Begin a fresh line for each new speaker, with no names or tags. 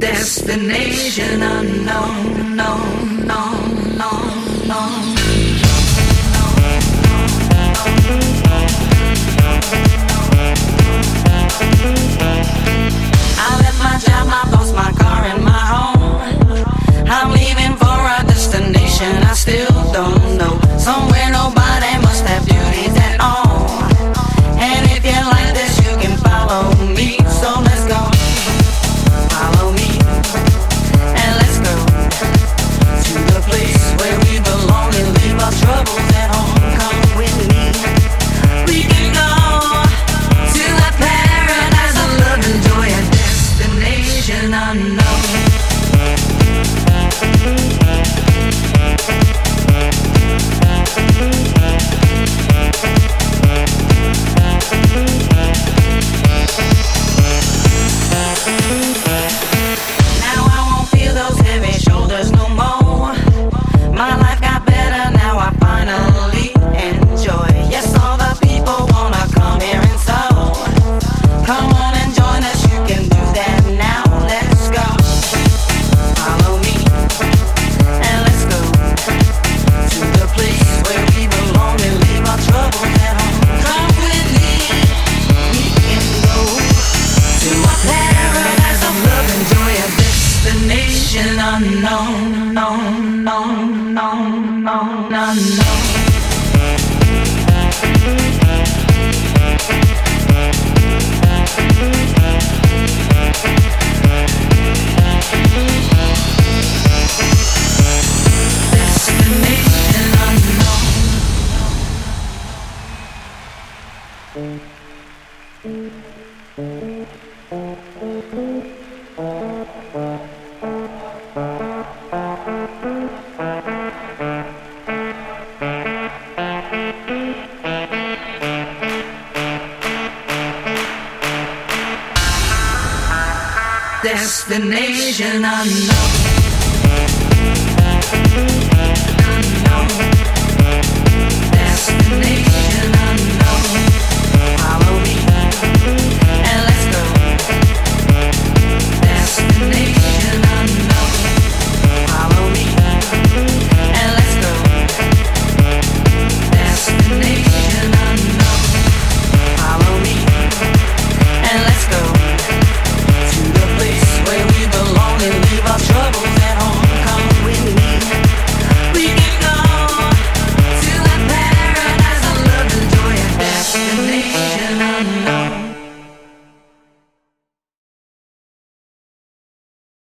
Destination unknown, no, no, no, no. I left my job, my boss, my car, and my home. I'm leaving for a destination I still don't know. Somewhere nobody must have duties at all. And if you like this, you can follow me. So let's go. Follow me. And let's go to the place where we belong and leave our troubles at home. Come with me. We can go to a paradise of love and joy, a destination unknown. Now I won't feel those heavy shoulders no more. My life got better, now I finally enjoy. Yes, all the people wanna come here and so come on and join us, you can do that now. Let's go. Follow me and let's go to the place where we belong and leave our troubles at home. Come with me, we can go to a paradise of love and joy, a destination unknown, no, no, no, no, unknown. Destination unknown. Destination unknown. Unknown. Destination.